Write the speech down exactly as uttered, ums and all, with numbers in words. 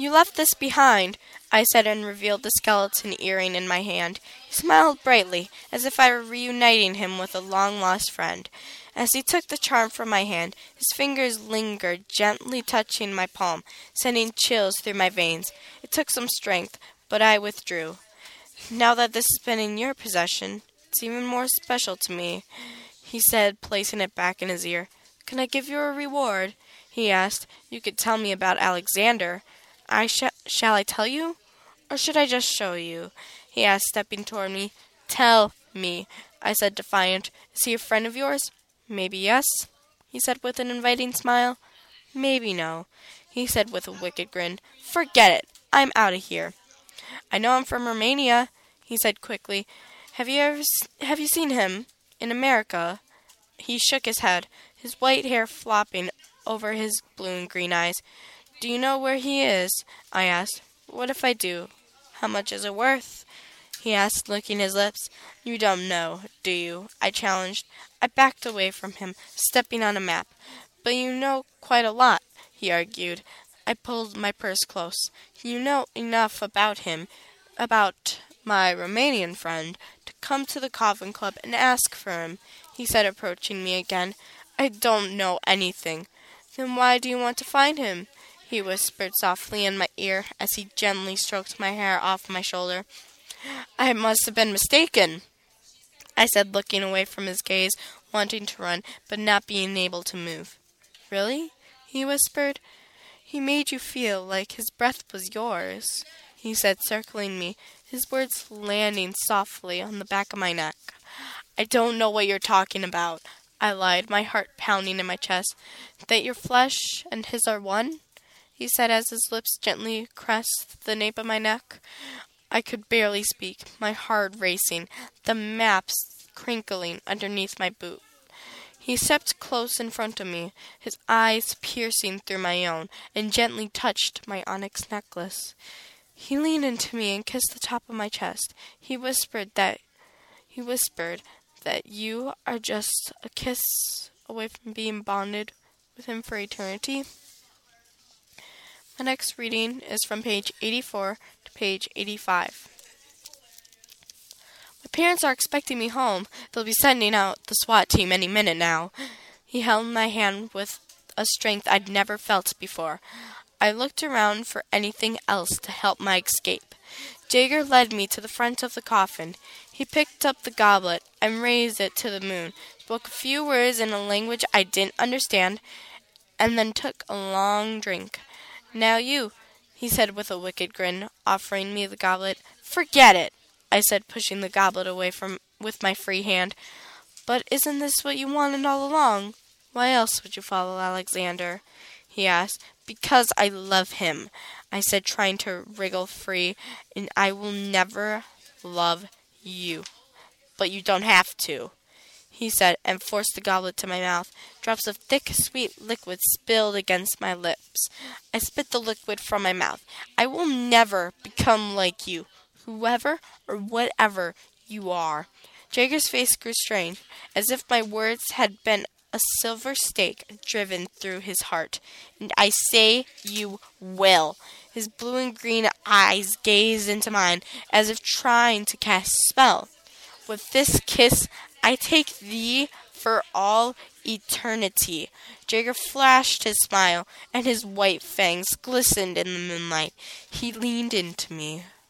You left this behind, I said, and revealed the skeleton earring in my hand. He smiled brightly, as if I were reuniting him with a long-lost friend. As he took the charm from my hand, his fingers lingered, gently touching my palm, sending chills through my veins. It took some strength, but I withdrew. Now that this has been in your possession, it's even more special to me, he said, placing it back in his ear. Can I give you a reward? He asked. You could tell me about Alexander. I sh- shall I tell you? Or should I just show you? He asked, stepping toward me. Tell me, I said, defiant. Is he a friend of yours? Maybe yes, he said with an inviting smile. Maybe no, he said with a wicked grin. Forget it. I'm out of here. I know him from Romania, he said quickly. Have you ever have you seen him in America? He shook his head, his white hair flopping over his blue and green eyes. Do you know where he is? I asked. What if I do? How much is it worth? He asked, licking his lips. You don't know, do you? I challenged. I backed away from him, stepping on a map. But you know quite a lot, he argued. I pulled my purse close. You know enough about him, about my Romanian friend, to come to the Coffin Club and ask for him, he said, approaching me again. I don't know anything. Then why do you want to find him? He whispered softly in my ear as he gently stroked my hair off my shoulder. I must have been mistaken, I said, looking away from his gaze, wanting to run, but not being able to move. Really? He whispered. He made you feel like his breath was yours, he said, circling me, his words landing softly on the back of my neck. I don't know what you're talking about, I lied, my heart pounding in my chest. That your flesh and his are one? He said as his lips gently caressed the nape of my neck. I could barely speak, my heart racing, the maps crinkling underneath my boot. He stepped close in front of me, his eyes piercing through my own, and gently touched my onyx necklace. He leaned into me and kissed the top of my chest. He whispered that he whispered that you are just a kiss away from being bonded with him for eternity. My next reading is from page eighty-four to page eighty-five. My parents are expecting me home. They'll be sending out the SWAT team any minute now. He held my hand with a strength I'd never felt before. I looked around for anything else to help my escape. Jaeger led me to the front of the coffin. He picked up the goblet and raised it to the moon, spoke a few words in a language I didn't understand, and then took a long drink. Now you, he said with a wicked grin, offering me the goblet. Forget it, I said, pushing the goblet away from with my free hand. But isn't this what you wanted all along? Why else would you follow Alexander? He asked. Because I love him, I said, trying to wriggle free, and I will never love you. But you don't have to, he said, and forced the goblet to my mouth. Drops of thick, sweet liquid spilled against my lips. I spit the liquid from my mouth. I will never become like you, whoever or whatever you are. Jaeger's face grew strange, as if my words had been a silver stake driven through his heart. And I say you will. His blue and green eyes gazed into mine, as if trying to cast a spell. With this kiss, I take thee for all eternity. Jaeger flashed his smile, and his white fangs glistened in the moonlight. He leaned into me.